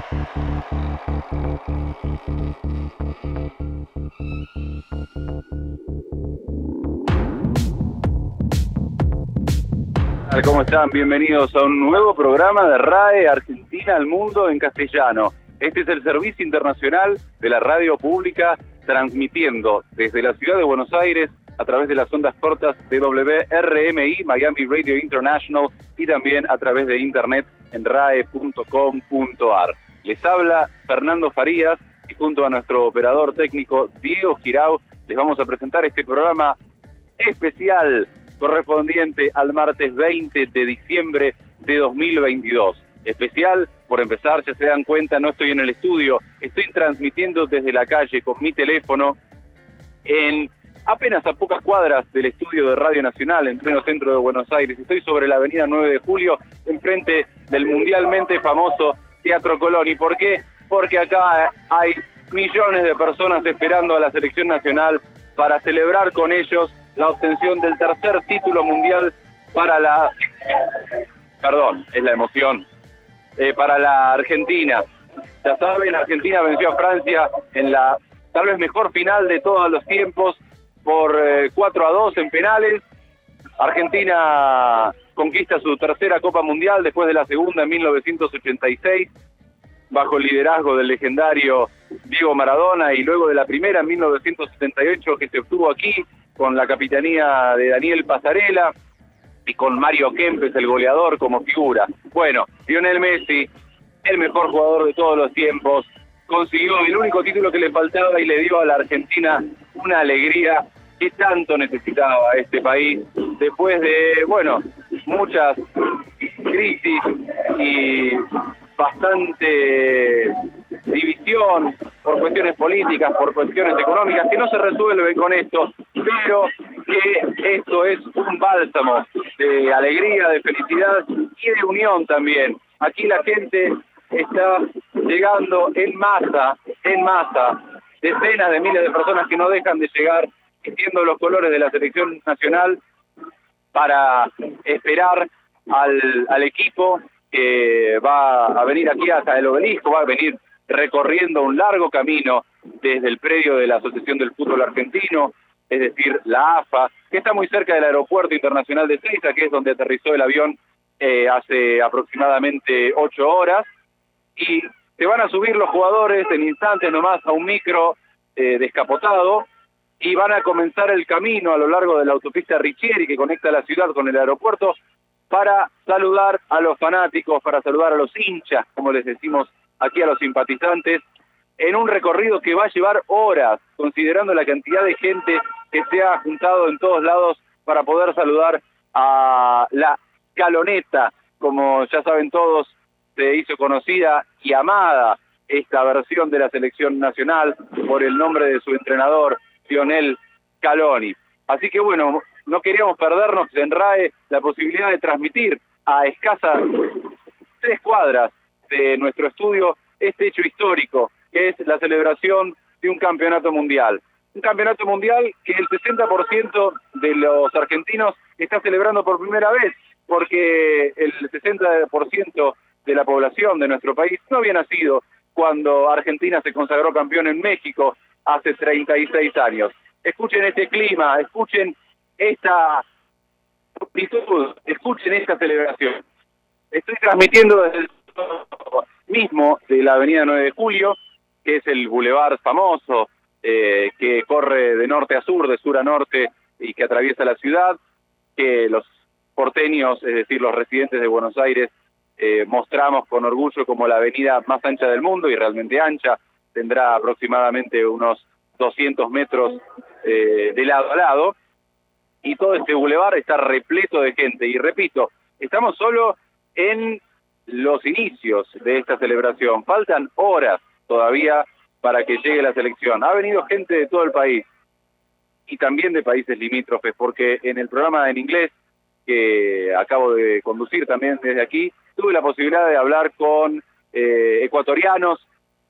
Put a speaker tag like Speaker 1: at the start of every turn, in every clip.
Speaker 1: ¿Cómo están? Bienvenidos a un nuevo programa de RAE Argentina al Mundo en castellano. Este es el servicio internacional de la radio pública, transmitiendo desde la ciudad de Buenos Aires a través de las ondas cortas de WRMI, Miami Radio International, y también a través de internet en rae.com.ar. Les habla Fernando Farías y junto a nuestro operador técnico Diego Girau les vamos a presentar este programa especial correspondiente al martes 20 de diciembre de 2022. Especial, por empezar, ya se dan cuenta, no estoy en el estudio, estoy transmitiendo desde la calle con mi teléfono en apenas a pocas cuadras del estudio de Radio Nacional, en pleno centro de Buenos Aires. Estoy sobre la avenida 9 de Julio, enfrente del mundialmente famoso Teatro Colón. ¿Y por qué? Porque acá hay millones de personas esperando a la selección nacional para celebrar con ellos la obtención del tercer título mundial para la... Perdón, es la emoción. Para la Argentina. Ya saben, Argentina venció a Francia en la tal vez mejor final de todos los tiempos por 4-2 en penales. Argentina conquista su tercera Copa Mundial después de la segunda en 1986, bajo el liderazgo del legendario Diego Maradona, y luego de la primera en 1978 que se obtuvo aquí con la capitanía de Daniel Pasarela y con Mario Kempes, el goleador, como figura. Bueno, Lionel Messi, el mejor jugador de todos los tiempos, consiguió el único título que le faltaba y le dio a la Argentina una alegría que tanto necesitaba este país después de, bueno, muchas crisis y bastante división por cuestiones políticas, por cuestiones económicas, que no se resuelven con esto, pero que esto es un bálsamo de alegría, de felicidad y de unión también. Aquí la gente está llegando en masa, decenas de miles de personas que no dejan de llegar vistiendo los colores de la selección nacional para esperar al equipo que va a venir aquí hasta el obelisco, va a venir recorriendo un largo camino desde el predio de la Asociación del Fútbol Argentino, es decir, la AFA, que está muy cerca del Aeropuerto Internacional de Ezeiza, que es donde aterrizó el avión hace aproximadamente 8 horas, y se van a subir los jugadores en instantes nomás a un micro descapotado, y van a comenzar el camino a lo largo de la autopista Richieri, que conecta la ciudad con el aeropuerto, para saludar a los fanáticos, para saludar a los hinchas, como les decimos aquí a los simpatizantes, en un recorrido que va a llevar horas, considerando la cantidad de gente que se ha juntado en todos lados para poder saludar a la Caloneta. Como ya saben todos, se hizo conocida y amada esta versión de la selección nacional por el nombre de su entrenador, Lionel Scaloni. Así que bueno, no queríamos perdernos en RAE la posibilidad de transmitir a escasas 3 cuadras de nuestro estudio este hecho histórico, que es la celebración de un campeonato mundial. Un campeonato mundial que el 60% de los argentinos está celebrando por primera vez, porque el 60% de la población de nuestro país no había nacido cuando Argentina se consagró campeón en México hace 36 años. Escuchen este clima, escuchen esta actitud, escuchen esta celebración. Estoy transmitiendo desde el mismo de la avenida 9 de Julio, que es el bulevar famoso que corre de norte a sur, de sur a norte, y que atraviesa la ciudad, que los porteños, es decir, los residentes de Buenos Aires, mostramos con orgullo como la avenida más ancha del mundo, y realmente ancha, tendrá aproximadamente unos 200 metros de lado a lado, y todo este bulevar está repleto de gente. Y repito, estamos solo en los inicios de esta celebración, faltan horas todavía para que llegue la selección. Ha venido gente de todo el país y también de países limítrofes, porque en el programa en inglés que acabo de conducir también desde aquí, tuve la posibilidad de hablar con ecuatorianos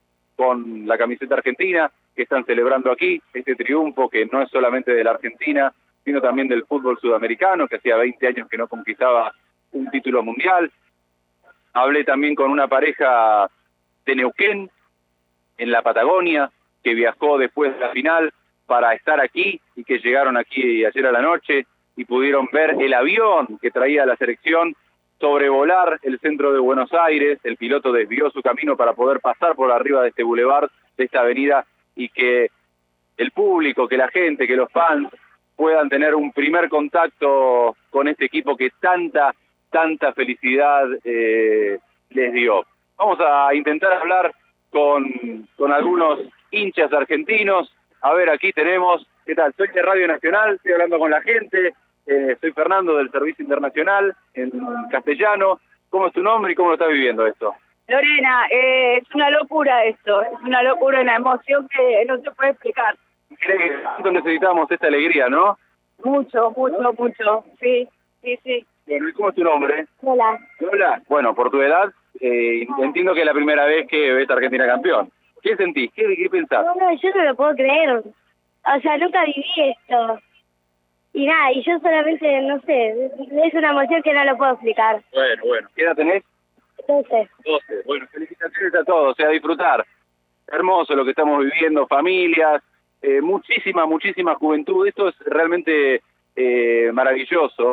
Speaker 1: con la camiseta argentina que están celebrando aquí este triunfo, que no es solamente de la Argentina, sino también del fútbol sudamericano, que hacía 20 años que no conquistaba un título mundial. Hablé también con una pareja de Neuquén, en la Patagonia, que viajó después de la final para estar aquí y que llegaron aquí ayer a la noche y pudieron ver el avión que traía la selección sobrevolar el centro de Buenos Aires. El piloto desvió su camino para poder pasar por arriba de este bulevar, de esta avenida, y que el público, que la gente, que los fans puedan tener un primer contacto con este equipo que tanta felicidad les dio. Vamos a intentar hablar con algunos hinchas argentinos. A ver, aquí tenemos, ¿qué tal? Soy de Radio Nacional, estoy hablando con la gente, soy Fernando del Servicio Internacional en castellano. ¿Cómo es tu nombre y cómo lo estás viviendo esto?
Speaker 2: Lorena, es una locura esto, es una locura, una emoción que no se puede explicar.
Speaker 1: ¿Cuánto necesitamos esta alegría, no?
Speaker 2: Mucho, sí.
Speaker 1: Bueno, ¿y cómo es tu nombre?
Speaker 2: Hola.
Speaker 1: Hola. Bueno, por tu edad, entiendo que es la primera vez que ves a Argentina campeón. ¿Qué sentís? ¿Qué pensás?
Speaker 3: No, yo no lo puedo creer. O sea, nunca viví esto. Y nada, y yo solamente, no sé, es una emoción que no lo puedo explicar.
Speaker 1: Bueno. ¿Qué edad tenés?
Speaker 3: 12.
Speaker 1: 12. Bueno, felicitaciones a todos, o sea, a disfrutar. Hermoso lo que estamos viviendo, familias, muchísima juventud. Esto es realmente maravilloso.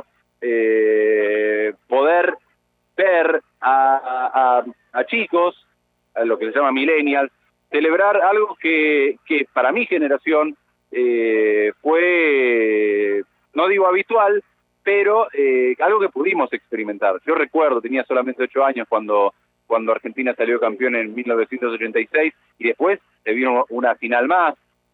Speaker 1: Poder ver a chicos, a lo que se llama millennials, celebrar algo que para mi generación fue, no digo habitual, pero algo que pudimos experimentar. Yo recuerdo, tenía solamente 8 años cuando Argentina salió campeón en 1986 y después se vino una final más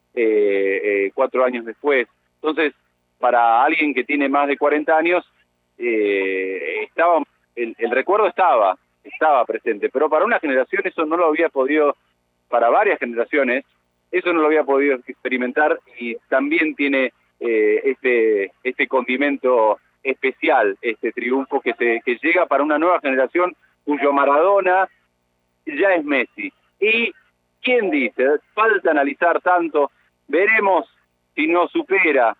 Speaker 1: 4 años después. Entonces, para alguien que tiene más de 40 años, el recuerdo estaba presente, pero para una generación eso no lo había podido, para varias generaciones, eso no lo había podido experimentar y también tiene este condimento especial, este triunfo que llega para una nueva generación cuyo Maradona ya es Messi. Y, ¿quién dice? Falta analizar tanto, veremos si no supera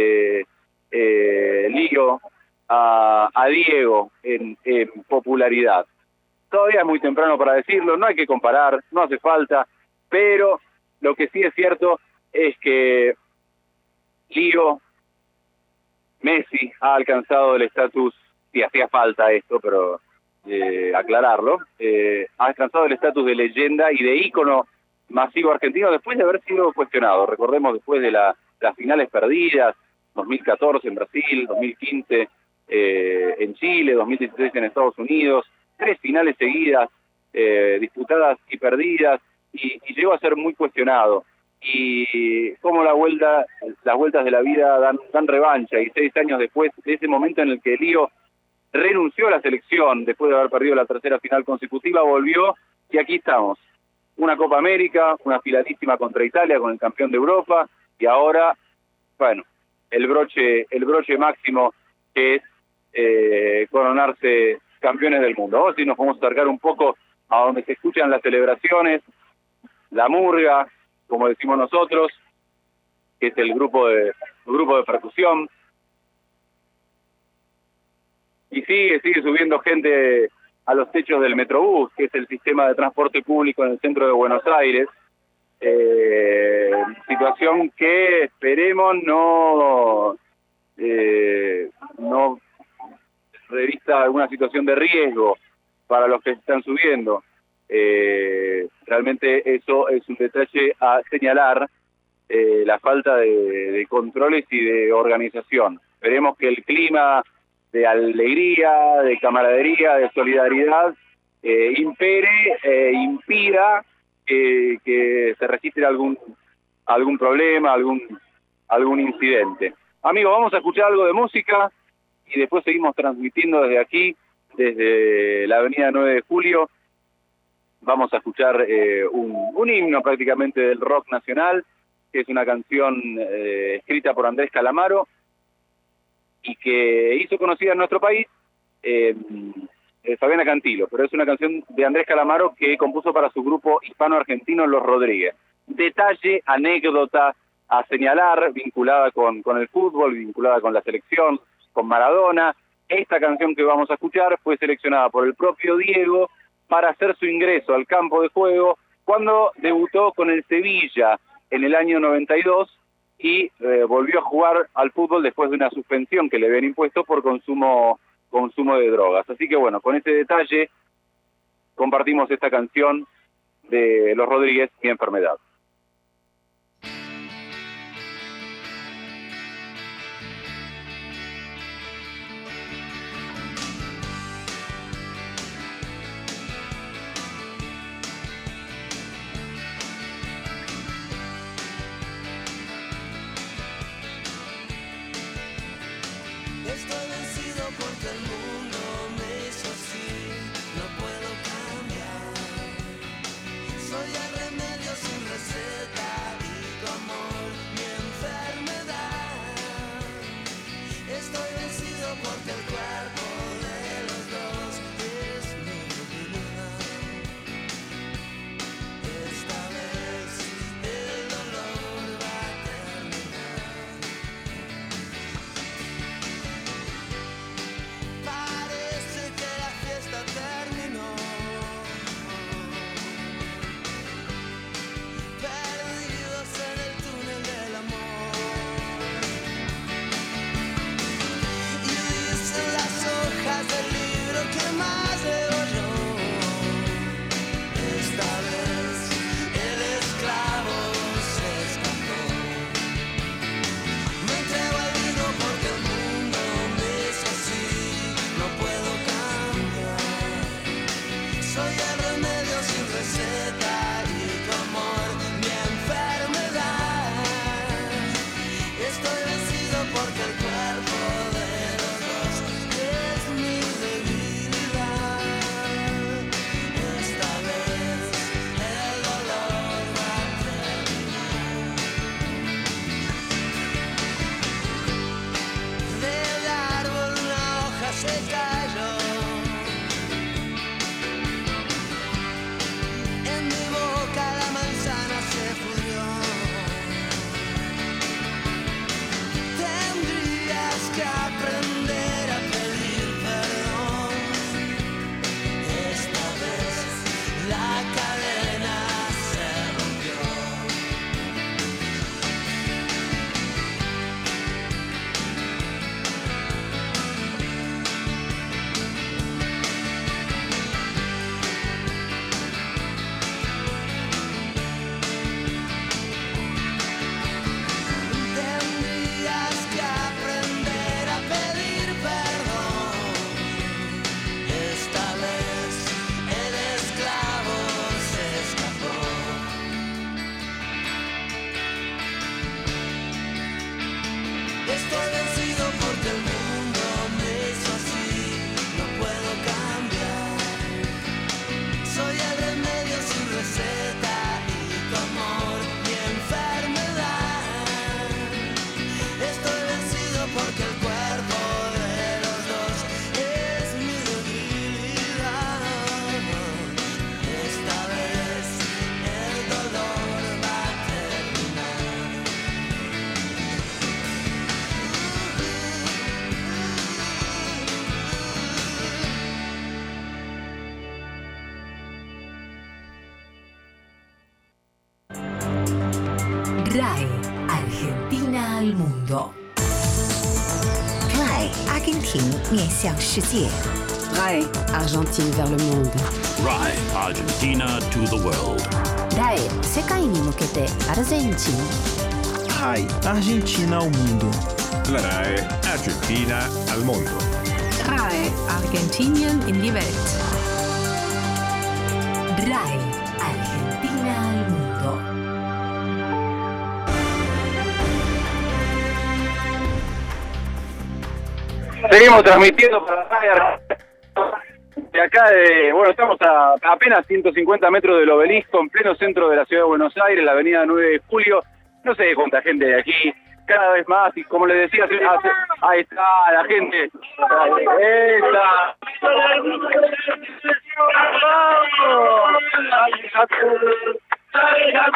Speaker 1: Lío a Diego en popularidad. Todavía es muy temprano para decirlo, no hay que comparar, no hace falta, pero lo que sí es cierto es que Lío, Messi ha alcanzado el estatus, sí hacía falta esto, pero aclararlo, ha alcanzado el estatus de leyenda y de ícono masivo argentino después de haber sido cuestionado. Recordemos, después de las finales perdidas, 2014 en Brasil, 2015 en Chile, 2016 en Estados Unidos, 3 finales seguidas, disputadas y perdidas, y llegó a ser muy cuestionado. Y como las vueltas de la vida dan revancha, y 6 años después de ese momento en el que Lío renunció a la selección, después de haber perdido la 3ª final consecutiva, volvió, y aquí estamos. Una Copa América, una finalísima contra Italia con el campeón de Europa, y ahora, bueno, el broche máximo que es coronarse campeones del mundo. Ahora sí nos vamos a acercar un poco a donde se escuchan las celebraciones, la murga, como decimos nosotros, que es el grupo de percusión. Y sigue subiendo gente a los techos del Metrobús, que es el sistema de transporte público en el centro de Buenos Aires. Situación que esperemos no revista alguna situación de riesgo para los que están subiendo. Realmente eso es un detalle a señalar, la falta de controles y de organización. Esperemos que el clima de alegría, de camaradería, de solidaridad impere, impida que se registre algún problema, algún incidente. Amigos, vamos a escuchar algo de música y después seguimos transmitiendo desde aquí, desde la avenida 9 de Julio. Vamos a escuchar un himno prácticamente del rock nacional, que es una canción escrita por Andrés Calamaro y que hizo conocida en nuestro país Fabiana Cantilo, pero es una canción de Andrés Calamaro que compuso para su grupo hispano-argentino Los Rodríguez. Detalle, anécdota a señalar, vinculada con el fútbol, vinculada con la selección, con Maradona. Esta canción que vamos a escuchar fue seleccionada por el propio Diego para hacer su ingreso al campo de juego cuando debutó con el Sevilla en el año 92 y volvió a jugar al fútbol después de una suspensión que le habían impuesto por consumo de drogas. Así que bueno, con ese detalle compartimos esta canción de Los Rodríguez, Mi Enfermedad.
Speaker 4: Estoy vencido porque el mundo me hizo así, no puedo cambiar. Soy el remedio sin receta y tu amor, mi enfermedad. Estoy vencido porque el cuerpo de los dos es mi debilidad. Esta vez el dolor va a terminar. Parece que la fiesta terminó, perdidos en el túnel del amor. Y dicen las hojas del libro que más leo yo. Esta vez el esclavo se escapó. Me entrego al vino porque el mundo me hizo así, no puedo cambiar. Soy el remedio sin receta y tu amor, mi enfermedad. Estoy vencido porque el cuerpo de los dos es mi debilidad. Esta vez el dolor va a terminar. Del árbol una hoja se cayó. En mi boca la manzana se pudrió. Tendrías que aprender a pedir perdón. Esta vez la cadena se rompió. Tendrías que aprender a pedir perdón. Esta vez el esclavo se escapó. Estoy vencido porque el mundo me hizo así, no puedo cambiar. Soy el remedio sin receta y tu amor, mi enfermedad. Estoy vencido porque el cuerpo de los dos es mi debilidad. Esta vez el dolor va a terminar.
Speaker 5: RAE, Argentina al mundo.
Speaker 6: RAE, Argentine 面向世界。
Speaker 7: RAE, Argentine vers le monde.
Speaker 8: RAE, Argentina to the world.
Speaker 7: RAE, 世界に向けてアルゼンチン。
Speaker 9: RAI, Argentina al mundo.
Speaker 10: La RAE Argentina al mondo.
Speaker 11: RAE, Argentinien in die Welt.
Speaker 5: RAE, Argentina al mundo.
Speaker 1: Seguimos transmitiendo para de acá, bueno, estamos a apenas 150 metros del Obelisco, en pleno centro de la ciudad de Buenos Aires, la avenida 9 de Julio. No sé cuánta gente hay aquí, cada vez más, y como les decía, ahí está la gente.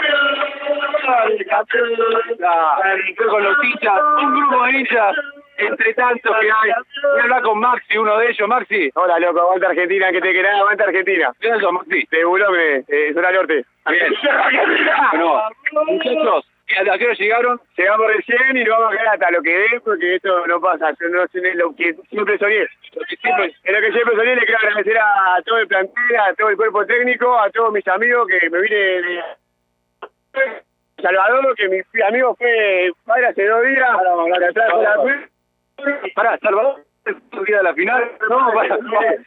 Speaker 1: Con los hinchas, un grupo de hinchas en entre tantos que hay. Voy a hablar con Maxi, uno de ellos. Maxi.
Speaker 12: Hola, loco, aguanta Argentina, que te querás, aguanta Argentina.
Speaker 1: ¿Qué es eso, Maxi?
Speaker 12: De Boulogne, zona norte.
Speaker 1: Bien. Bueno, muchachos, ¿a qué hora llegaron?
Speaker 12: Llegamos recién y nos vamos a quedar hasta lo que dé, porque esto no pasa. Yo no sé lo que siempre soñé. Es lo que siempre soñé. Le quiero agradecer a todo el plantel, a todo el cuerpo técnico, a todos mis amigos que me vine de Salvador, que mi amigo fue padre hace 2 días.
Speaker 1: Pará, Salvador, ¿es el día de la final? No, para.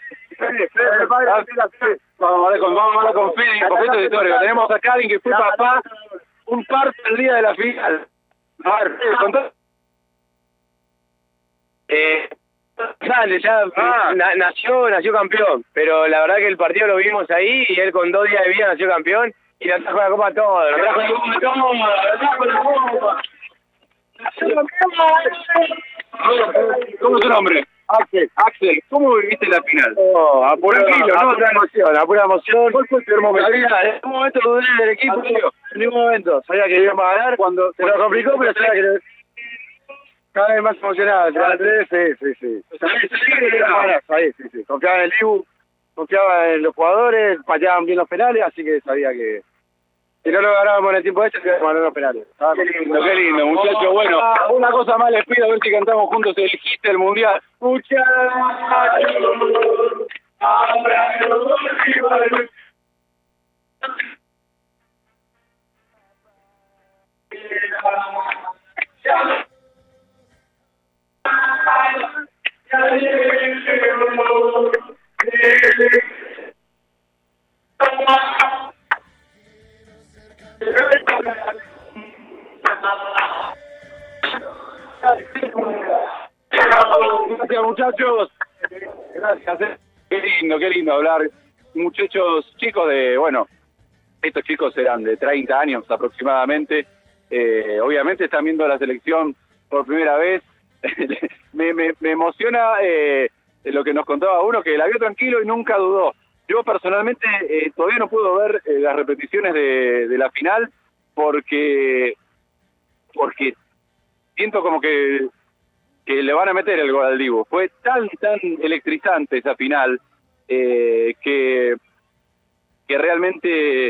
Speaker 1: Vamos a hablar con Fede, con esto de historia. Tenemos acá a alguien que fue papá un parto el día de la final. A ver, Fede, contá.
Speaker 12: Nació campeón, pero la verdad que el partido lo vimos ahí y él con 2 días de vida nació campeón y nos trajo la copa todo. Nos trajo la copa.
Speaker 1: ¿Cómo es tu nombre? Axel, ¿cómo viviste la final?
Speaker 12: A pura emoción.
Speaker 1: ¿Cuál fue tu momento? En ningún momento dudé del equipo, tío. En ningún momento. Sabía que íbamos a ganar. Cuando se lo complicó, pero sabía que cada vez más emocionado. Sí. Confiaba en el Dibu, confiaba en los jugadores, pateaban bien los penales, así que sabía que si no lo ganábamos en el tiempo este, se iban a ganar los penales. Qué lindo, muchachos. Bueno, una cosa más les pido, a ver si cantamos juntos el hit del Mundial. Muchachos. Gracias, muchachos. Gracias. Qué lindo hablar. Muchachos, chicos estos chicos eran de 30 años aproximadamente. Obviamente están viendo la selección por primera vez. me emociona lo que nos contaba uno, que la vio tranquilo y nunca dudó. Yo personalmente todavía no puedo ver las repeticiones de la final porque siento como que le van a meter el gol al Dibu. Fue tan electrizante esa final que realmente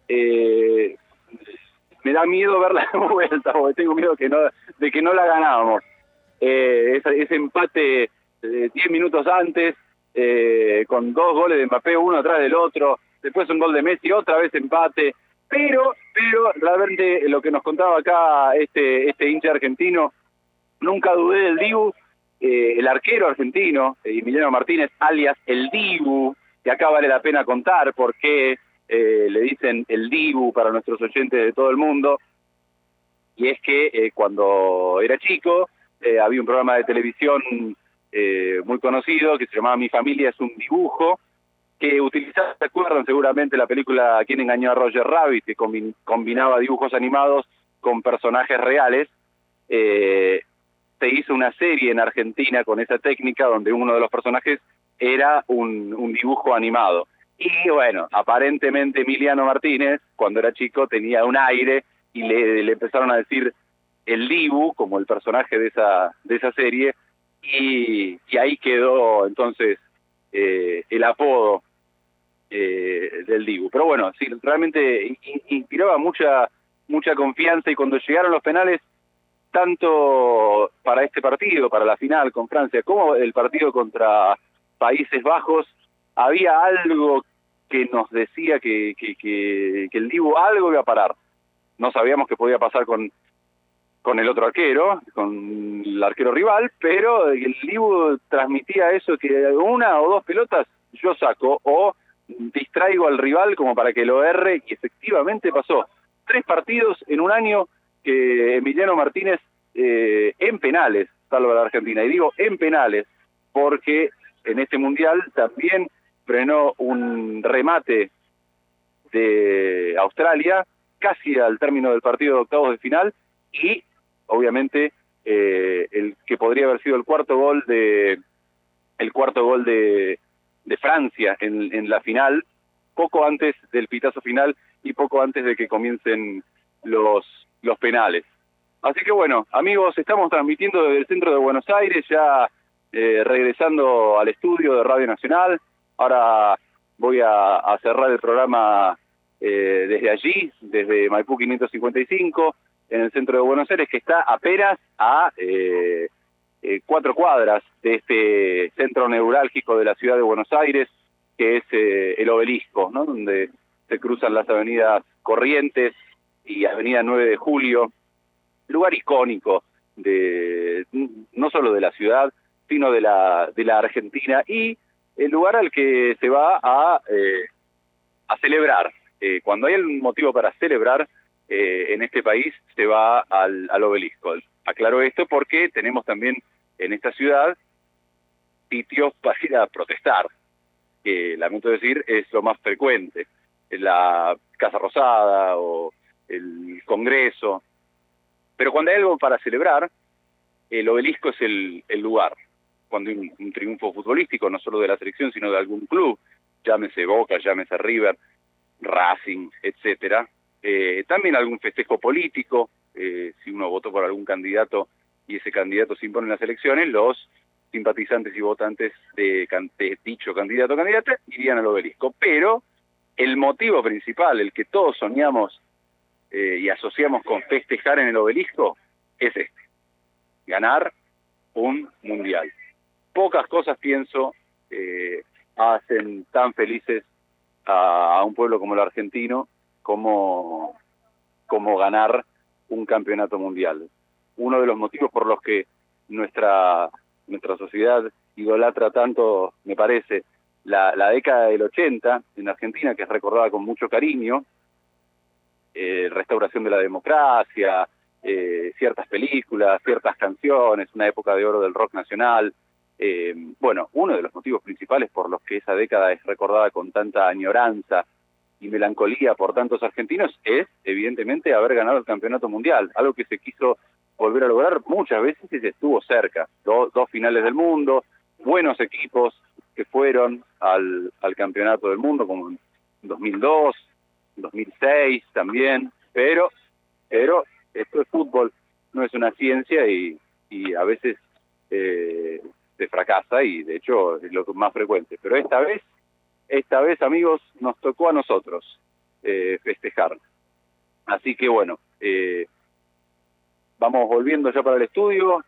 Speaker 1: me da miedo verla de vuelta, porque tengo miedo de que no la ganábamos. Ese empate 10 minutos antes, con 2 goles de Mbappé, uno atrás del otro, después un gol de Messi, otra vez empate, pero realmente lo que nos contaba acá este hincha argentino, nunca dudé del Dibu, el arquero argentino, Emiliano Martínez, alias el Dibu, que acá vale la pena contar por qué le dicen el Dibu para nuestros oyentes de todo el mundo, y es que cuando era chico había un programa de televisión muy conocido que se llamaba Mi familia es un dibujo, que utilizaba, ¿se acuerdan seguramente la película ¿Quién engañó a Roger Rabbit?, que combinaba dibujos animados con personajes reales? Se hizo una serie en Argentina con esa técnica donde uno de los personajes era un dibujo animado. Y bueno, aparentemente Emiliano Martínez, cuando era chico, tenía un aire y le empezaron a decir el Dibu, como el personaje de esa serie, y ahí quedó entonces el apodo del Dibu. Pero bueno, sí, realmente inspiraba mucha confianza, y cuando llegaron los penales, tanto para este partido, para la final con Francia, como el partido contra Países Bajos, había algo que nos decía que el Dibu algo iba a parar. No sabíamos qué podía pasar con el otro arquero, con el arquero rival, pero el Dibu transmitía eso, que 1 o 2 pelotas yo saco o distraigo al rival como para que lo erre, y efectivamente pasó. 3 partidos en un año que Emiliano Martínez en penales salva a la Argentina, y digo en penales porque en este mundial también frenó un remate de Australia casi al término del partido de octavos de final, y obviamente el que podría haber sido el cuarto gol de Francia en la final, poco antes del pitazo final y poco antes de que comiencen los penales. Así que bueno, amigos, estamos transmitiendo desde el centro de Buenos Aires, ya regresando al estudio de Radio Nacional. Ahora voy a cerrar el programa desde allí, desde Maipú 555, en el centro de Buenos Aires, que está apenas a 4 cuadras de este centro neurálgico de la ciudad de Buenos Aires, que es el Obelisco, ¿no? Donde se cruzan las avenidas Corrientes y Avenida 9 de Julio, lugar icónico de no solo de la ciudad, sino de la Argentina, y el lugar al que se va a celebrar. Cuando hay un motivo para celebrar en este país, se va al Obelisco. Aclaro esto porque tenemos también en esta ciudad sitios para ir a protestar, que lamento decir es lo más frecuente, la Casa Rosada o el Congreso. Pero cuando hay algo para celebrar, el Obelisco es el lugar. Cuando hay un triunfo futbolístico, no solo de la selección, sino de algún club, llámese Boca, llámese River, Racing, etcétera. También algún festejo político, si uno votó por algún candidato y ese candidato se impone en las elecciones, los simpatizantes y votantes de dicho candidato o candidata irían al Obelisco. Pero el motivo principal, el que todos soñamos y asociamos con festejar en el Obelisco, es este: ganar un mundial. Pocas cosas, pienso, hacen tan felices a un pueblo como el argentino como ganar un campeonato mundial. Uno de los motivos por los que nuestra sociedad idolatra tanto, me parece, la década del 80 en Argentina, que es recordada con mucho cariño, restauración de la democracia, ciertas películas, ciertas canciones, una época de oro del rock nacional. Bueno, uno de los motivos principales por los que esa década es recordada con tanta añoranza y melancolía por tantos argentinos es, evidentemente, haber ganado el campeonato mundial, algo que se quiso volver a lograr muchas veces y se estuvo cerca. Dos finales del mundo, buenos equipos que fueron al campeonato del mundo, como en 2002, 2006 también, pero esto es fútbol, no es una ciencia y a veces se fracasa, y de hecho es lo más frecuente. Pero esta vez, amigos, nos tocó a nosotros festejar. Así que bueno, vamos volviendo ya para el estudio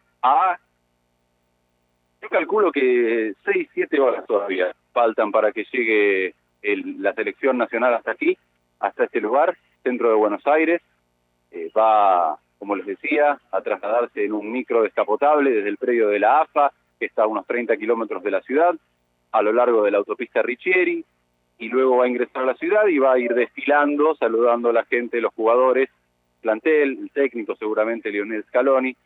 Speaker 1: yo calculo que 6-7 horas todavía faltan para que llegue la selección nacional hasta aquí, hasta este lugar, centro de Buenos Aires. Va, como les decía, a trasladarse en un micro descapotable desde el predio de la AFA, que está a unos 30 kilómetros de la ciudad, a lo largo de la autopista Riccieri, y luego va a ingresar a la ciudad y va a ir desfilando, saludando a la gente, los jugadores, plantel, el técnico seguramente Lionel Scaloni,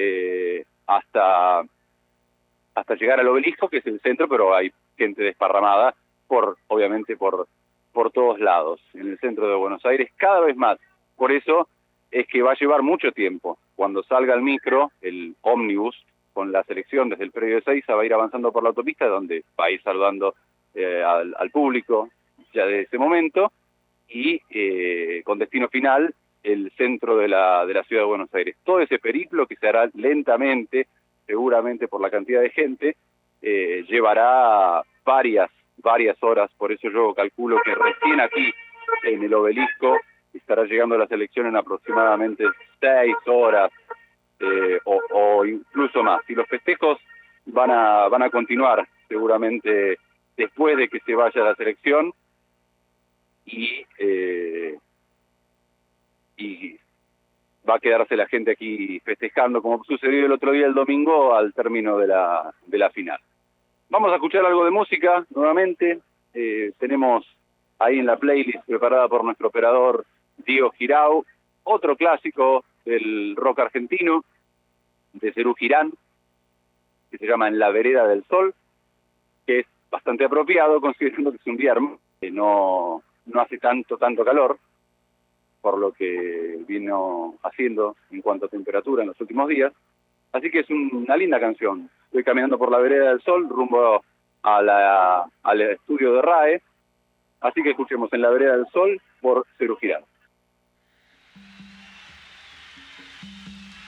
Speaker 1: hasta llegar al Obelisco, que es el centro, pero hay gente desparramada obviamente por todos lados en el centro de Buenos Aires, cada vez más. Por eso es que va a llevar mucho tiempo. Cuando salga el micro, el ómnibus, con la selección desde el predio de Seiza, va a ir avanzando por la autopista, donde va a ir saludando al público ya de ese momento, y con destino final, el centro de la ciudad de Buenos Aires. Todo ese periplo, que se hará lentamente, seguramente por la cantidad de gente, llevará varias horas. Por eso yo calculo que recién aquí en el Obelisco estará llegando la selección en aproximadamente 6 horas o incluso más. Y los festejos van a continuar seguramente después de que se vaya la selección, y va a quedarse la gente aquí festejando, como sucedió el otro día, el domingo, al término de la final. Vamos a escuchar algo de música nuevamente. Tenemos ahí en la playlist preparada por nuestro operador Diego Girau, otro clásico del rock argentino, de Serú Girán, que se llama En la vereda del sol, que es bastante apropiado, considerando que es un día hermoso, que no hace tanto calor, por lo que vino haciendo en cuanto a temperatura en los últimos días. Así que es una linda canción. Estoy caminando por la vereda del sol, rumbo al estudio de RAE. Así que escuchemos En la vereda del sol por Serú Girán.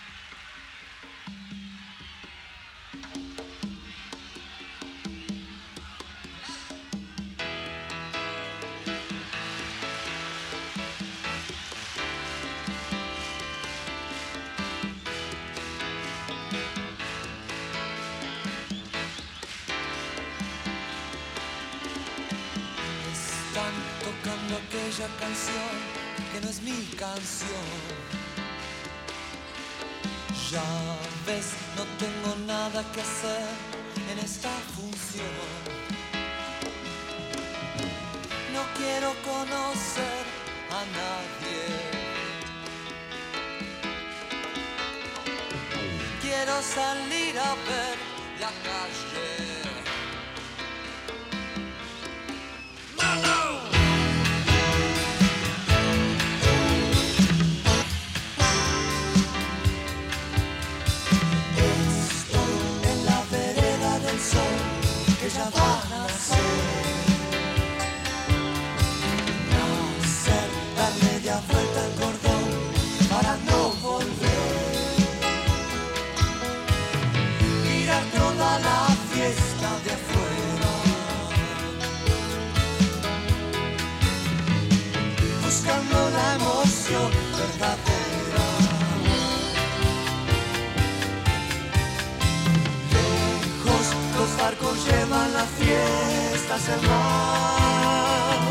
Speaker 4: aquella canción que no es mi canción. Ya ves, no tengo nada que hacer en esta función. No quiero conocer a nadie. Quiero salir a ver la calle. Ya va a nacer, dar media vuelta al cordón para no volver. Mirar toda la fiesta de afuera, buscando la emoción verdadera. Los barcos llevan la fiesta hacia el mar.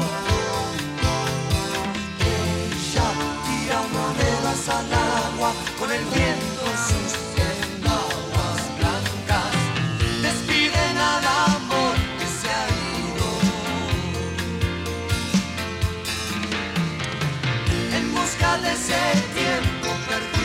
Speaker 4: Ella tira monedas al agua con el viento en sus enaguas blancas. Despiden al amor que se ha ido en busca de ese tiempo perdido.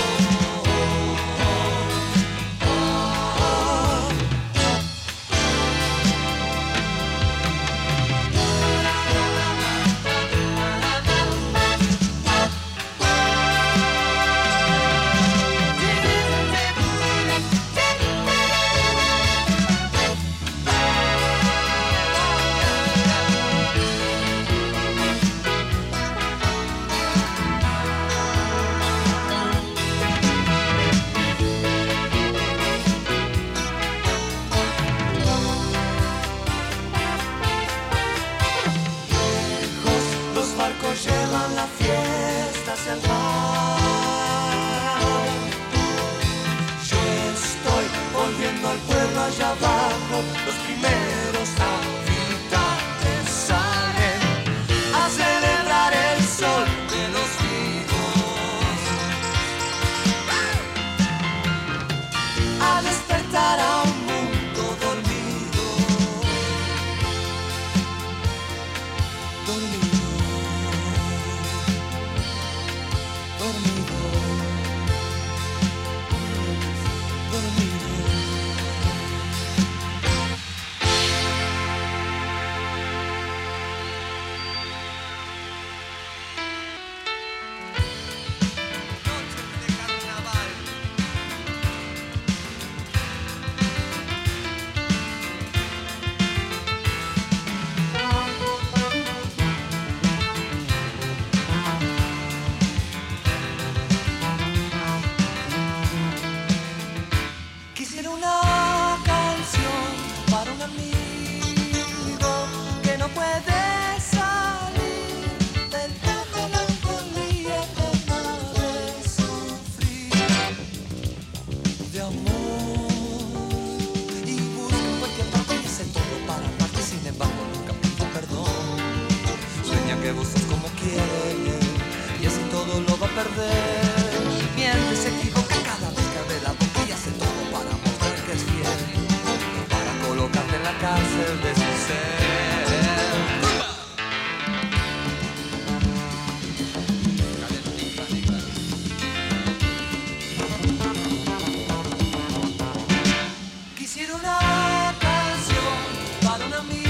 Speaker 4: Llevan la fiesta hacia el mar. Yo estoy volviendo al pueblo allá abajo. Los primeros habitantes salen a celebrar el sol de los vivos, a despertar a un mundo dormido. Dormido. Que vos sos como quieres y así todo lo va a perder. Miente, se equivoca cada vez que abre la boca y hace todo para mostrar que es fiel, para colocarte en la cárcel de su ser. Quisiera una canción para un amigo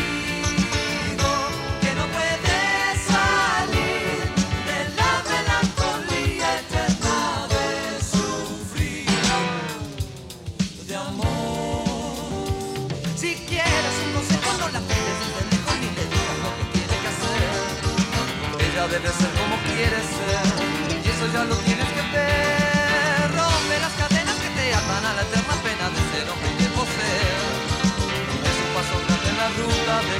Speaker 4: debe ser como quieres ser, y eso ya lo tienes que ver. Rompe las cadenas que te atan a la eterna pena de ser hombre y de poseer. Es un paso grande en la ruta de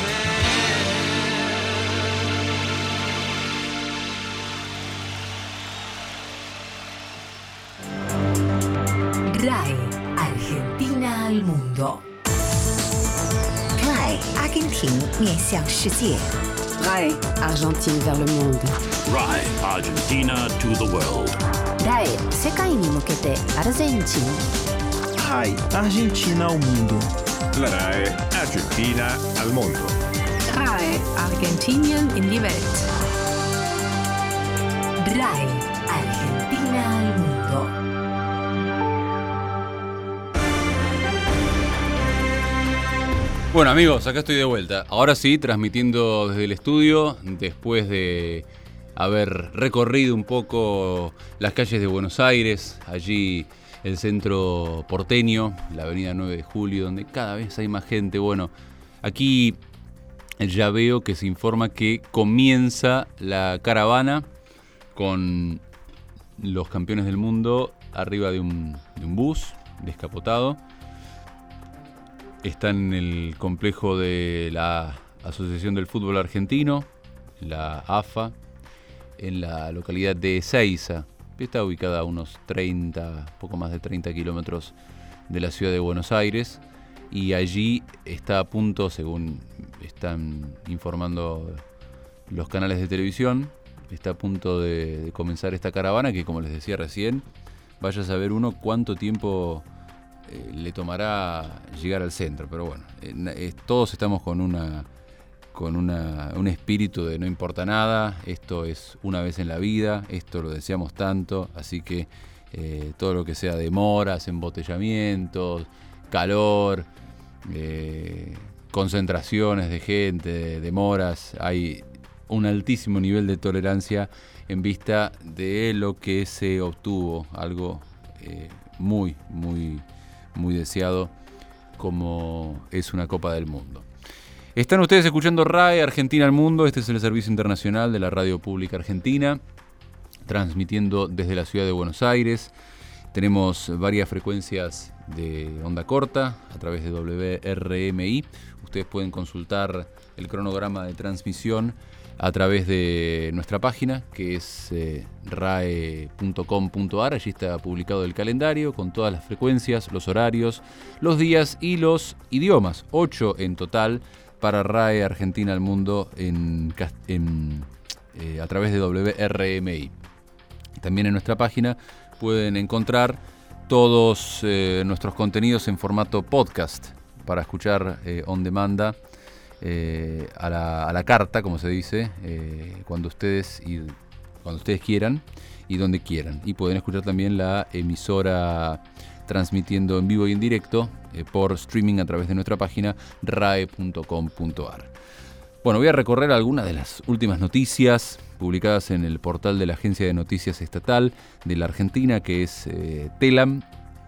Speaker 5: crecer. RAE, Argentina al mundo.
Speaker 6: RAE, 阿根廷面向世界。
Speaker 7: RAE, Argentine vers le monde.
Speaker 8: RAE, Argentina to the world.
Speaker 7: RAE, 世界に向けてアルゼンチン。
Speaker 9: RAI, Argentina ao mundo.
Speaker 10: La RAE Argentina al mondo.
Speaker 11: RAE, Argentinien in die Welt.
Speaker 5: RAE, Argentina al mundo.
Speaker 13: Bueno amigos, acá estoy de vuelta. Ahora sí, transmitiendo desde el estudio, después de haber recorrido un poco las calles de Buenos Aires, allí el centro porteño, la avenida 9 de Julio, donde cada vez hay más gente. Bueno, aquí ya veo que se informa que comienza la caravana con los campeones del mundo arriba de un bus descapotado. Están en el complejo de la Asociación del Fútbol Argentino, la AFA, en la localidad de Ezeiza. Está ubicada a unos poco más de 30 kilómetros de la ciudad de Buenos Aires. Y allí está a punto, según están informando los canales de televisión, está a punto de comenzar esta caravana que, como les decía recién, vaya a saber uno cuánto tiempo le tomará llegar al centro, pero bueno, todos estamos con un espíritu de no importa nada, esto es una vez en la vida, esto lo deseamos tanto, así que todo lo que sea demoras, embotellamientos, calor, concentraciones de gente, demoras, hay un altísimo nivel de tolerancia en vista de lo que se obtuvo, algo muy deseado como es una Copa del Mundo. Están ustedes escuchando RAE Argentina al Mundo. Este es el servicio internacional de la Radio Pública Argentina, transmitiendo desde la ciudad de Buenos Aires. Tenemos varias frecuencias de onda corta a través de WRMI. Ustedes pueden consultar el cronograma de transmisión a través de nuestra página, que es rae.com.ar. Allí está publicado el calendario con todas las frecuencias, los horarios, los días y los idiomas. 8 en total para RAE Argentina al Mundo a través de WRMI. También en nuestra página pueden encontrar todos nuestros contenidos en formato podcast para escuchar on demand, a la carta, como se dice, cuando ustedes quieran y donde quieran. Y pueden escuchar también la emisora transmitiendo en vivo y en directo por streaming a través de nuestra página rae.com.ar. Bueno, voy a recorrer algunas de las últimas noticias publicadas en el portal de la Agencia de Noticias Estatal de la Argentina, que es TELAM.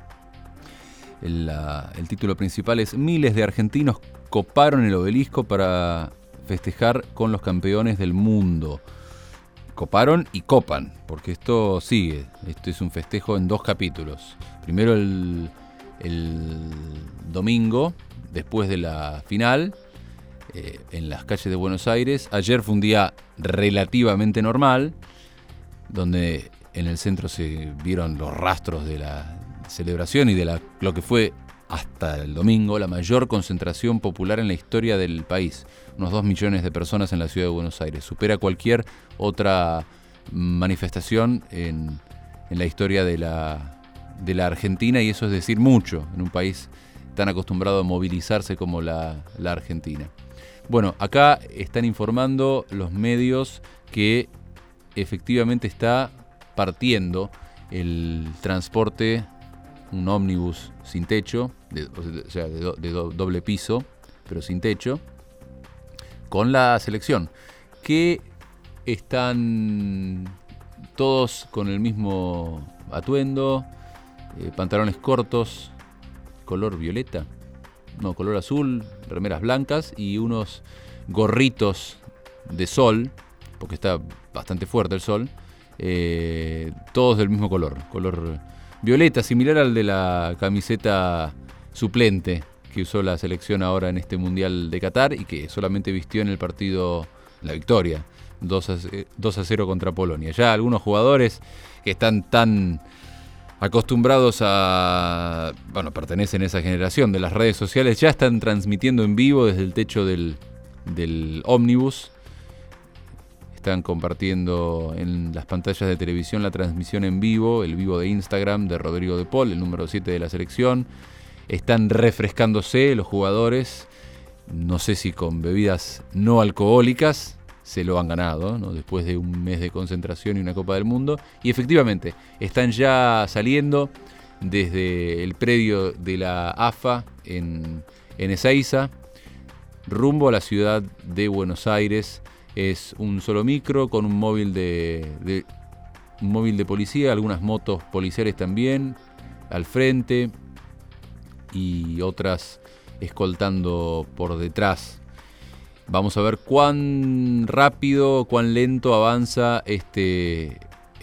Speaker 13: El título principal es: miles de argentinos coparon el obelisco para festejar con los campeones del mundo. Coparon y copan, porque esto sigue. Esto es un festejo en 2 capítulos. Primero el domingo, después de la final, en las calles de Buenos Aires. Ayer fue un día relativamente normal, donde en el centro se vieron los rastros de la celebración y de lo que fue hasta el domingo la mayor concentración popular en la historia del país. Unos 2 millones de personas en la ciudad de Buenos Aires. Supera cualquier otra manifestación en la historia de la Argentina, y eso es decir mucho en un país tan acostumbrado a movilizarse como la Argentina. Bueno, acá están informando los medios que efectivamente está partiendo el transporte, un ómnibus sin techo, de doble piso, pero sin techo, con la selección, que están todos con el mismo atuendo, pantalones cortos, color violeta, no, color azul, remeras blancas y unos gorritos de sol, porque está bastante fuerte el sol, todos del mismo color violeta, similar al de la camiseta suplente que usó la selección ahora en este Mundial de Qatar y que solamente vistió en el partido, la victoria, 2-0 contra Polonia. Ya algunos jugadores que están tan acostumbrados a, pertenecen a esa generación de las redes sociales, ya están transmitiendo en vivo desde el techo del ómnibus están compartiendo en las pantallas de televisión la transmisión en vivo, el vivo de Instagram de Rodrigo de Paul, el número 7 de la selección. Están refrescándose los jugadores, no sé si con bebidas no alcohólicas, se lo han ganado, ¿no? Después de un mes de concentración y una Copa del Mundo. Y efectivamente, están ya saliendo desde el predio de la AFA en Ezeiza, rumbo a la ciudad de Buenos Aires. Es un solo micro con un móvil de policía, algunas motos policiales también al frente y otras escoltando por detrás. Vamos a ver cuán rápido, cuán lento avanza este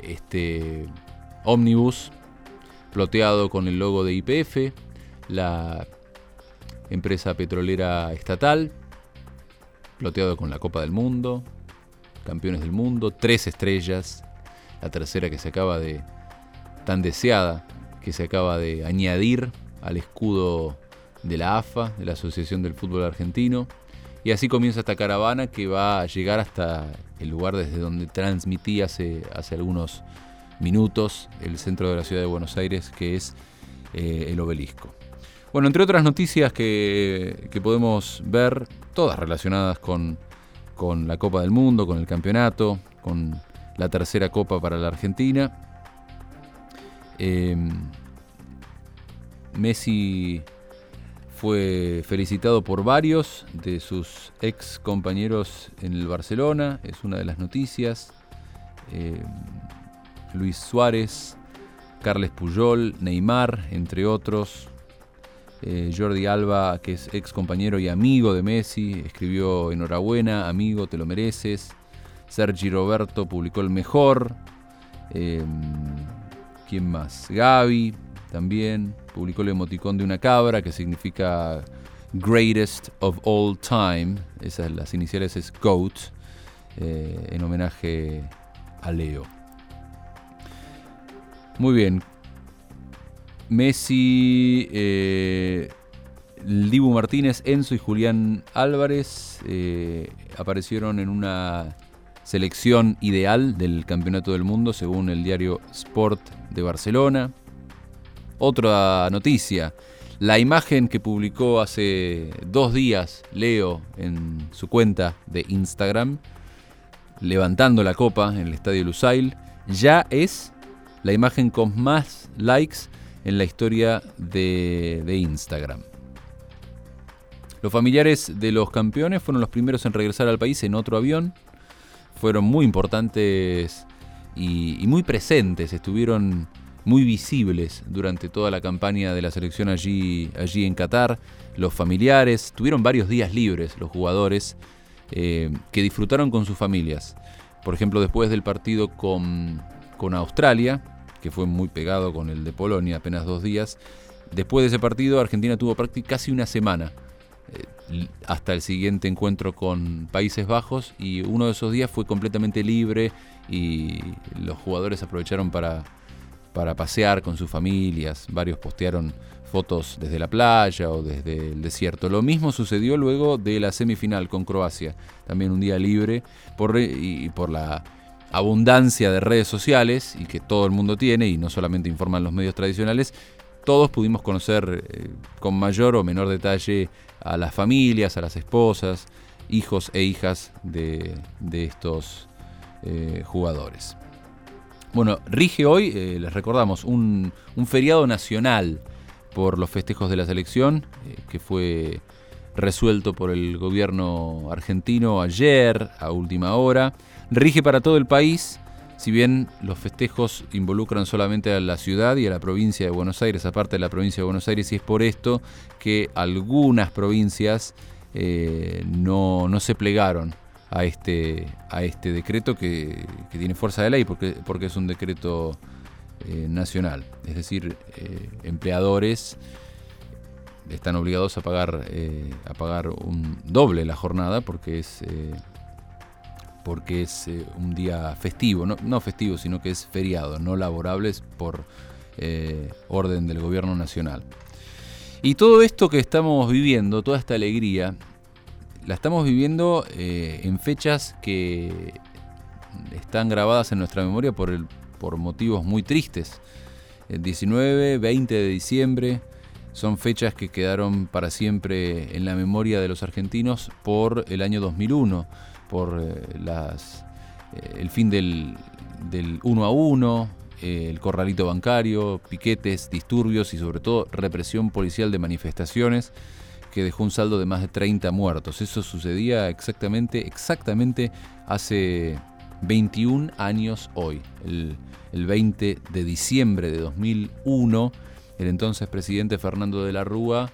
Speaker 13: ómnibus ploteado con el logo de YPF, la empresa petrolera estatal, ploteado con la Copa del Mundo, campeones del mundo, 3 estrellas, la tercera que se acaba de, tan deseada, que se acaba de añadir al escudo de la AFA, de la Asociación del Fútbol Argentino. Y así comienza esta caravana que va a llegar hasta el lugar desde donde transmití hace algunos minutos el centro de la ciudad de Buenos Aires, que es el Obelisco. Bueno, entre otras noticias que podemos ver, todas relacionadas con la Copa del Mundo, con el campeonato, con la tercera Copa para la Argentina. Messi fue felicitado por varios de sus ex compañeros en el Barcelona, es una de las noticias. Luis Suárez, Carles Puyol, Neymar, entre otros. Jordi Alba, que es ex compañero y amigo de Messi, escribió: enhorabuena, amigo, te lo mereces. Sergi Roberto publicó el mejor. ¿Quién más? Gavi también publicó el emoticón de una cabra, que significa Greatest of All Time. Esas, las iniciales es GOAT, en homenaje a Leo. Muy bien. Messi, el Dibu Martínez, Enzo y Julián Álvarez aparecieron en una selección ideal del Campeonato del Mundo, según el diario Sport de Barcelona. Otra noticia: la imagen que publicó hace 2 días Leo en su cuenta de Instagram, levantando la copa en el Estadio Lusail, ya es la imagen con más likes en la historia de Instagram. Los familiares de los campeones fueron los primeros en regresar al país en otro avión. Fueron muy importantes y muy presentes, estuvieron muy visibles durante toda la campaña de la selección allí en Qatar. Los familiares tuvieron varios días libres, los jugadores, que disfrutaron con sus familias. Por ejemplo, después del partido con Australia, que fue muy pegado con el de Polonia, apenas 2 días. Después de ese partido, Argentina tuvo casi una semana hasta el siguiente encuentro con Países Bajos, y uno de esos días fue completamente libre y los jugadores aprovecharon para pasear con sus familias. Varios postearon fotos desde la playa o desde el desierto. Lo mismo sucedió luego de la semifinal con Croacia, también un día libre por la abundancia de redes sociales y que todo el mundo tiene, y no solamente informan los medios tradicionales. Todos pudimos conocer con mayor o menor detalle a las familias, a las esposas, hijos e hijas de estos jugadores. Bueno, rige hoy, les recordamos, un feriado nacional por los festejos de la selección, que fue resuelto por el gobierno argentino ayer a última hora. Rige para todo el país, si bien los festejos involucran solamente a la ciudad y a la provincia de Buenos Aires, aparte de la provincia de Buenos Aires, y es por esto que algunas provincias no se plegaron a este decreto que tiene fuerza de ley, porque es un decreto nacional. Es decir, empleadores están obligados a pagar un doble la jornada, porque es un día festivo, no festivo, sino que es feriado, no laborables por orden del gobierno nacional. Y todo esto que estamos viviendo, toda esta alegría, la estamos viviendo en fechas que están grabadas en nuestra memoria por motivos muy tristes. El 19, 20 de diciembre son fechas que quedaron para siempre en la memoria de los argentinos por el año 2001, por el fin del 1-1, el corralito bancario, piquetes, disturbios y sobre todo represión policial de manifestaciones que dejó un saldo de más de 30 muertos. Eso sucedía exactamente hace 21 años hoy, el 20 de diciembre de 2001, el entonces presidente Fernando de la Rúa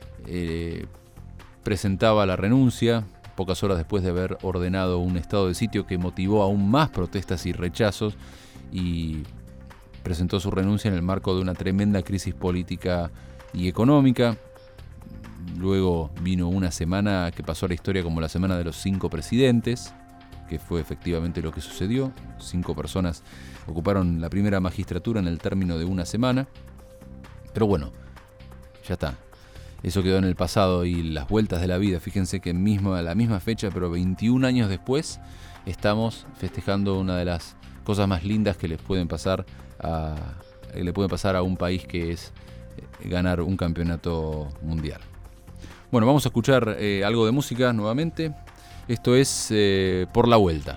Speaker 13: presentaba la renuncia, pocas horas después de haber ordenado un estado de sitio que motivó aún más protestas y rechazos, y presentó su renuncia en el marco de una tremenda crisis política y económica. Luego vino una semana que pasó a la historia como la semana de los 5 presidentes, que fue efectivamente lo que sucedió. 5 personas ocuparon la primera magistratura en el término de una semana. Pero bueno, ya está. Eso quedó en el pasado y las vueltas de la vida. Fíjense que a la misma fecha, pero 21 años después, estamos festejando una de las cosas más lindas que le pueden pasar a un país, que es ganar un campeonato mundial. Bueno, vamos a escuchar algo de música nuevamente. Esto es Por la Vuelta.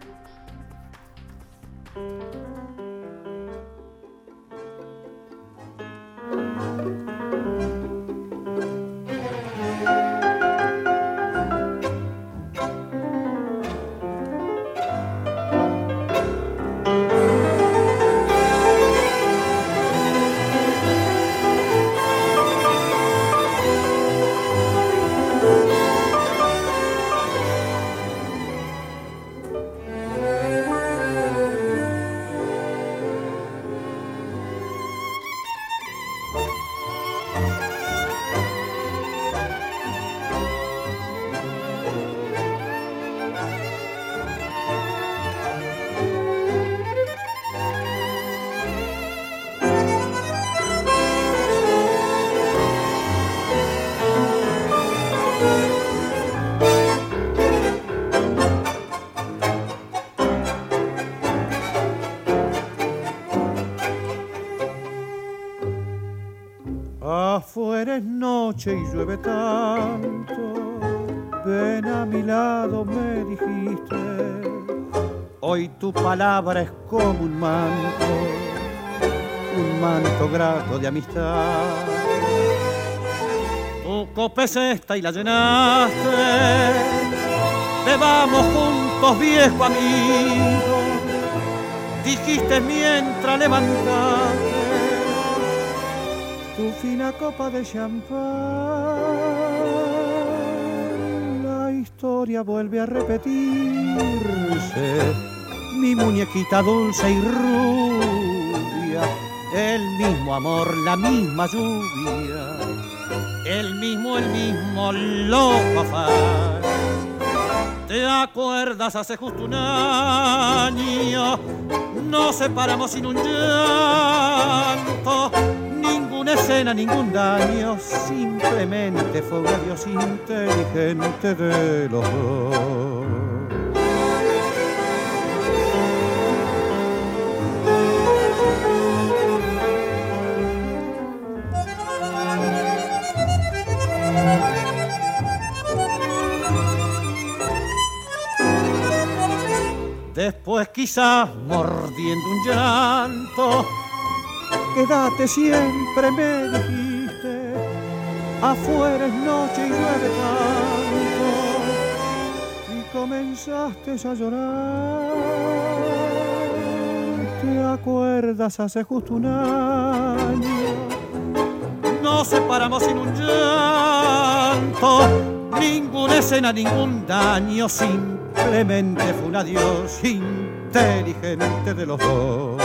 Speaker 14: Afuera es noche y llueve tanto, ven a mi lado, me dijiste. Hoy tu palabra es como un manto grato de amistad. Tu copa es esta y la llenaste, bebamos juntos, viejo amigo, dijiste mientras levantaste tu fina copa de champán. La historia vuelve a repetirse, mi muñequita dulce y rubia, el mismo amor, la misma lluvia, el mismo loco afán. ¿Te acuerdas? Hace justo un año nos separamos sin un llanto, ninguna escena, ningún daño, simplemente fue un adiós inteligente de los dos. Después quizás mordiendo un llanto, quédate siempre, me dijiste, afuera es noche y llueve tanto, y comenzaste a llorar. ¿Te acuerdas? Hace justo un año nos separamos sin un llanto, ninguna escena, ningún daño, simplemente fue un adiós inteligente de los dos.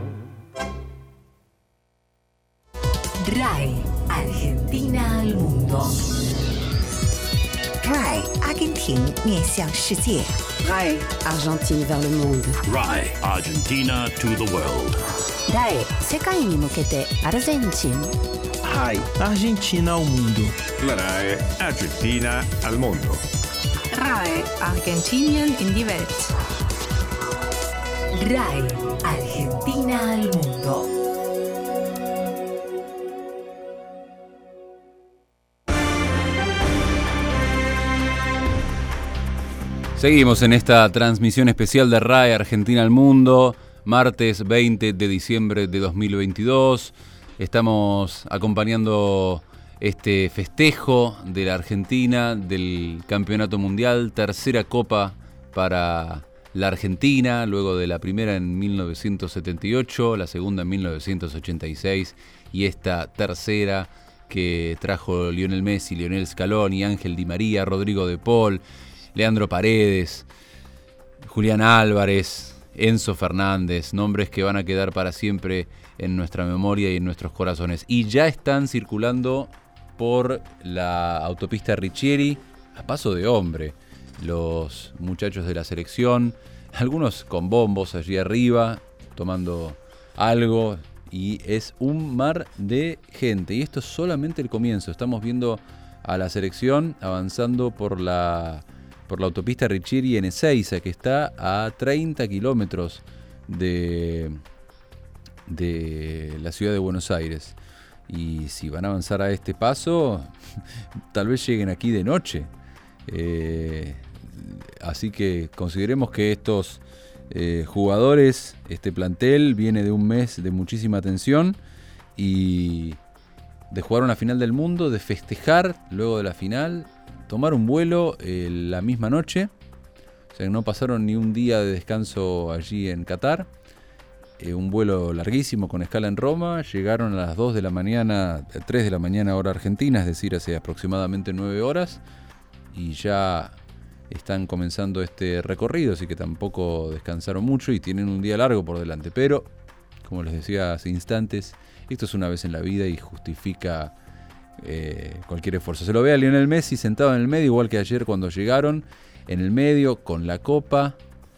Speaker 5: RAI, Argentina al mundo.
Speaker 6: RAI, Argentina 面向世界。
Speaker 7: RAI, Argentine vers le monde.
Speaker 8: RAI, Argentina to the world.
Speaker 7: RAI, 世界に向けてアルゼンチン。
Speaker 9: RAI, Argentina al mundo.
Speaker 10: La RAI, Argentina al mundo.
Speaker 11: RAI, Argentinien in die Welt.
Speaker 5: RAE, Argentina al mundo.
Speaker 13: Seguimos en esta transmisión especial de RAE Argentina al Mundo, martes 20 de diciembre de 2022. Estamos acompañando este festejo de la Argentina, del Campeonato Mundial, tercera copa para la Argentina, luego de la primera en 1978, la segunda en 1986 y esta tercera que trajo Lionel Messi, Lionel Scaloni, Ángel Di María, Rodrigo de Paul, Leandro Paredes, Julián Álvarez, Enzo Fernández, nombres que van a quedar para siempre en nuestra memoria y en nuestros corazones. Y ya están circulando por la autopista Riccieri a paso de hombre los muchachos de la selección, algunos con bombos allí arriba, tomando algo, y es un mar de gente. Y esto es solamente el comienzo. Estamos viendo a la selección avanzando por la autopista Riccieri en Ezeiza, que está a 30 kilómetros de la ciudad de Buenos Aires. Y si van a avanzar a este paso, tal vez lleguen aquí de noche. Así que consideremos que estos jugadores, este plantel, viene de un mes de muchísima tensión y de jugar una final del mundo, de festejar luego de la final, tomar un vuelo la misma noche. O sea, no pasaron ni un día de descanso allí en Qatar. Un vuelo larguísimo con escala en Roma. Llegaron a las 2 de la mañana, 3 de la mañana hora argentina, es decir, hace aproximadamente 9 horas. Y ya están comenzando este recorrido, así que tampoco descansaron mucho y tienen un día largo por delante. Pero, como les decía hace instantes, esto es una vez en la vida y justifica cualquier esfuerzo. Se lo ve a Lionel Messi sentado en el medio, igual que ayer cuando llegaron, en el medio, con la copa,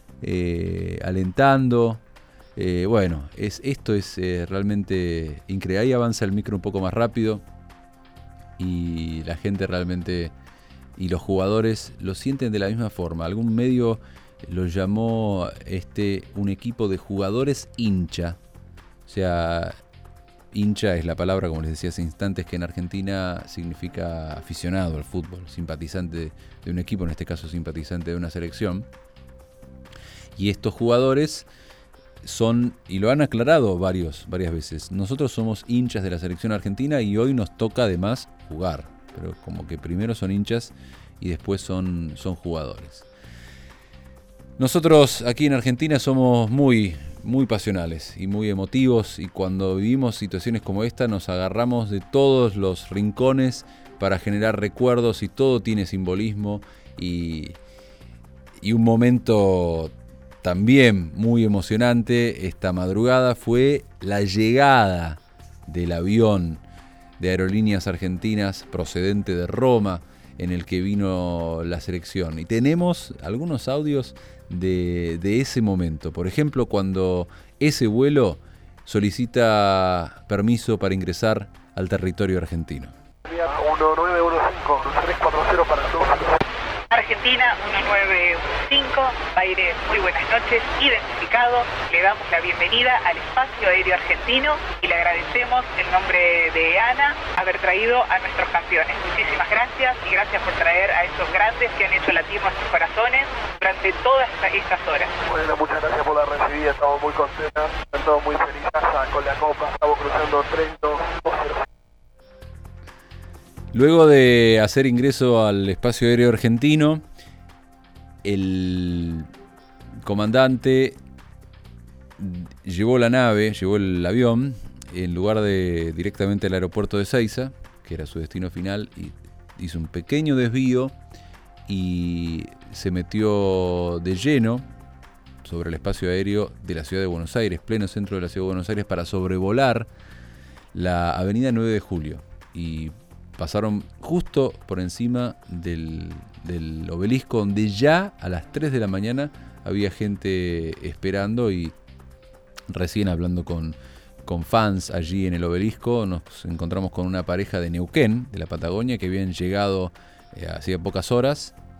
Speaker 13: alentando. Bueno, esto es realmente increíble. Ahí avanza el micro un poco más rápido y la gente realmente, y los jugadores lo sienten de la misma forma. Algún medio lo llamó un equipo de jugadores hincha. O sea, hincha es la palabra, como les decía hace instantes, que en Argentina significa aficionado al fútbol, simpatizante de un equipo, en este caso simpatizante de una selección. Y estos jugadores son, y lo han aclarado varias veces, nosotros somos hinchas de la selección argentina y hoy nos toca además jugar, pero como que primero son hinchas y después son jugadores. Nosotros aquí en Argentina somos muy pasionales y muy emotivos, y cuando vivimos situaciones como esta nos agarramos de todos los rincones para generar recuerdos, y todo tiene simbolismo, y un momento también muy emocionante esta madrugada fue la llegada del avión de Aerolíneas Argentinas procedente de Roma, en el que vino la selección. Y tenemos algunos audios de ese momento. Por ejemplo, cuando ese vuelo solicita permiso para ingresar al territorio argentino.
Speaker 15: 1915, 340 para todos.
Speaker 16: Argentina 1915, aire, muy buenas noches, identificado. Le damos la bienvenida al espacio aéreo argentino y le agradecemos en nombre de Ana haber traído a nuestros campeones. Muchísimas gracias, y gracias por traer a estos grandes que han hecho latir nuestros corazones durante todas estas horas.
Speaker 15: Bueno, muchas gracias por la recibida, estamos muy contentos, estamos muy felices con la copa, estamos cruzando Trento.
Speaker 13: Luego de hacer ingreso al espacio aéreo argentino, el comandante llevó el avión, en lugar de directamente al aeropuerto de Ezeiza, que era su destino final, y hizo un pequeño desvío y se metió de lleno sobre el espacio aéreo de la ciudad de Buenos Aires, pleno centro de la ciudad de Buenos Aires, para sobrevolar la avenida 9 de Julio. Y pasaron justo por encima del obelisco, donde ya a las 3 de la mañana había gente esperando, y recién hablando con fans allí en el obelisco nos encontramos con una pareja de Neuquén, de la Patagonia, que habían llegado hacía pocas horas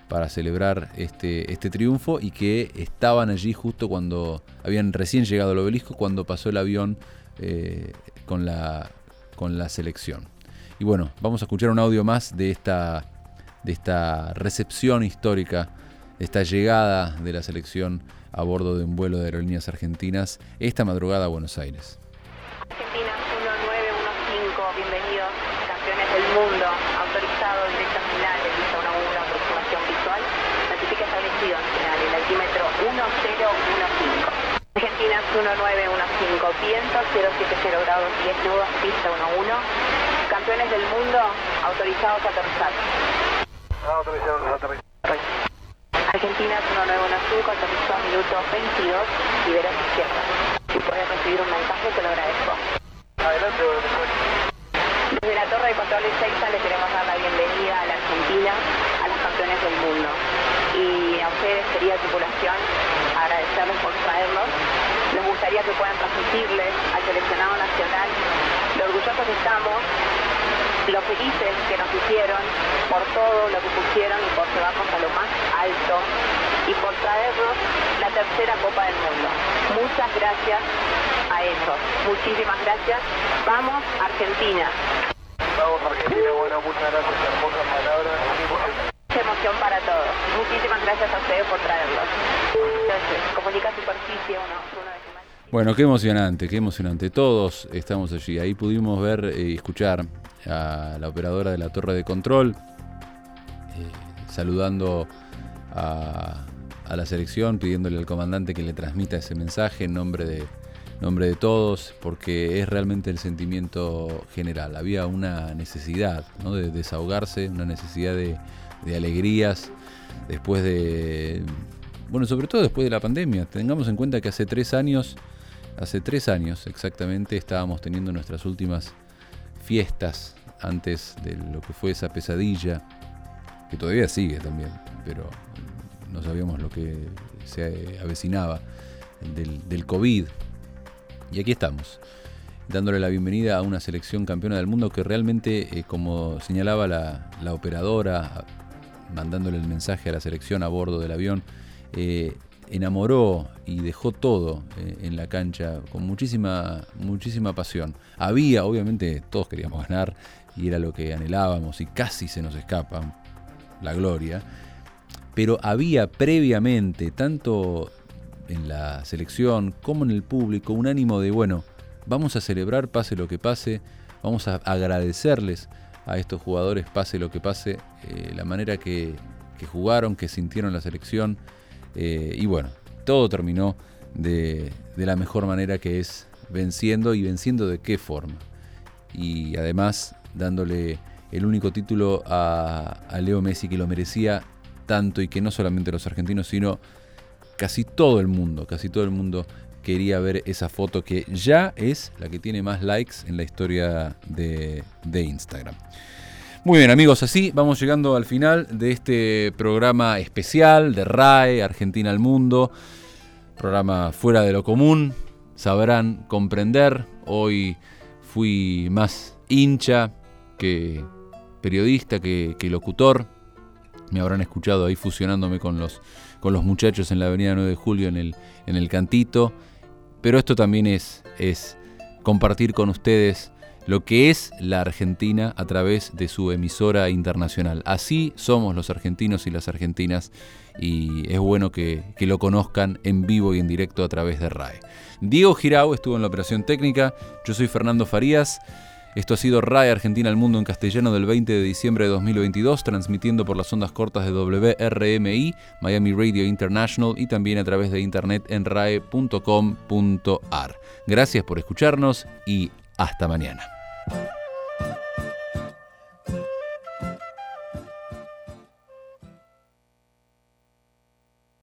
Speaker 13: para celebrar este triunfo, y que estaban allí justo cuando habían recién llegado al obelisco, cuando pasó el avión con la selección. Y bueno, vamos a escuchar un audio más de esta recepción histórica, de esta llegada de la selección a bordo de un vuelo de Aerolíneas Argentinas esta madrugada a Buenos Aires.
Speaker 17: Argentina 1915, bienvenidos, campeones del mundo, autorizado directo a final de pista 1-1, aproximación visual, certifica establecido en final, el altímetro 1015. Argentina 1915, viento 070 grados 10 nudos, pista 1-1, campeones del mundo, autorizados a aterrizar.
Speaker 15: Autorizados a aterrizar.
Speaker 17: Argentina 1915, aterrizó a minuto 22, libera su izquierda. Si puedes recibir un mensaje, te lo agradezco.
Speaker 15: Adelante,
Speaker 17: desde la torre de control de Seiza le queremos dar la bienvenida a la Argentina, a los campeones del mundo. Y a ustedes, querida tripulación, agradecerles por traernos. Nos gustaría que puedan transmitirles al seleccionado nacional lo orgullosos que estamos, lo felices que nos hicieron por todo lo que pusieron y por llevarnos a lo más alto y por traernos la tercera Copa del Mundo. Muchas gracias a ellos. Muchísimas gracias. Vamos, Argentina.
Speaker 15: Vamos, Argentina. Bueno, muchas gracias. Hermosas palabras.
Speaker 17: Mucha emoción para todos. Muchísimas gracias a ustedes por traerlos. Entonces, Comunica Superficie, uno de más.
Speaker 13: Bueno, qué emocionante. Todos estamos allí. Ahí pudimos ver y escuchar a la operadora de la torre de control saludando a la selección, pidiéndole al comandante que le transmita ese mensaje en nombre de todos, porque es realmente el sentimiento general. Había una necesidad, ¿no?, de desahogarse, una necesidad de alegrías después de, bueno, sobre todo después de la pandemia. Tengamos en cuenta que hace 3 años exactamente estábamos teniendo nuestras últimas fiestas antes de lo que fue esa pesadilla, que todavía sigue también, pero no sabíamos lo que se avecinaba del COVID. Y aquí estamos, dándole la bienvenida a una selección campeona del mundo que realmente, como señalaba la operadora, mandándole el mensaje a la selección a bordo del avión, enamoró y dejó todo en la cancha con muchísima pasión. Había, obviamente, todos queríamos ganar y era lo que anhelábamos y casi se nos escapa la gloria, pero había previamente, tanto en la selección como en el público, un ánimo de, bueno, vamos a celebrar pase lo que pase, vamos a agradecerles a estos jugadores pase lo que pase, la manera que jugaron, que sintieron la selección. Y bueno, todo terminó de la mejor manera, que es venciendo, y venciendo de qué forma. Y además dándole el único título a Leo Messi, que lo merecía tanto, y que no solamente los argentinos, sino casi todo el mundo quería ver esa foto, que ya es la que tiene más likes en la historia de Instagram. Muy bien, amigos, así vamos llegando al final de este programa especial de RAE, Argentina al Mundo. Programa fuera de lo común, sabrán comprender. Hoy fui más hincha que periodista, que locutor. Me habrán escuchado ahí fusionándome con los muchachos en la avenida 9 de Julio en el cantito. Pero esto también es compartir con ustedes lo que es la Argentina a través de su emisora internacional. Así somos los argentinos y las argentinas, y es bueno que lo conozcan en vivo y en directo a través de RAE. Diego Girau estuvo en la operación técnica, yo soy Fernando Farías. Esto ha sido RAE Argentina al Mundo en castellano del 20 de diciembre de 2022, transmitiendo por las ondas cortas de WRMI, Miami Radio International, y también a través de internet en rae.com.ar. Gracias por escucharnos y hasta mañana.